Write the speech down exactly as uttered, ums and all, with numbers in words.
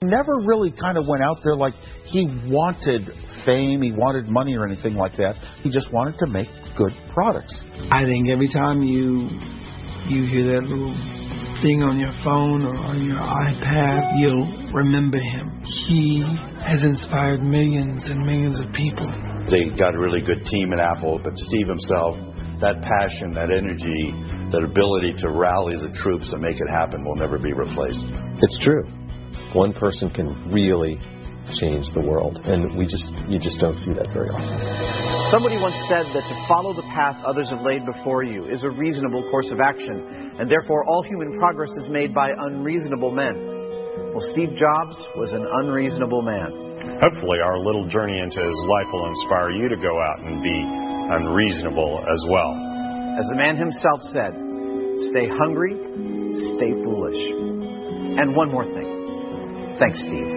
Never really kind of went out there like he wanted fame, he wanted money or anything like that. He just wanted to make good products. I think every time you you hear that little thing on your phone or on your iPad, you'll remember him. He has inspired millions and millions of people. They got a really good team at Apple, but Steve himself, that passion, that energy, that ability to rally the troops and make it happen will never be replaced. It's true. One person can really change the world, and we just you just don't see that very often. Somebody once said that to follow the path others have laid before you is a reasonable course of action, and therefore all human progress is made by unreasonable men. Well, Steve Jobs was an unreasonable man. Hopefully our little journey into his life will inspire you to go out and be unreasonable as well. As the man himself said, stay hungry, stay foolish. And one more thing. Thanks, Steve.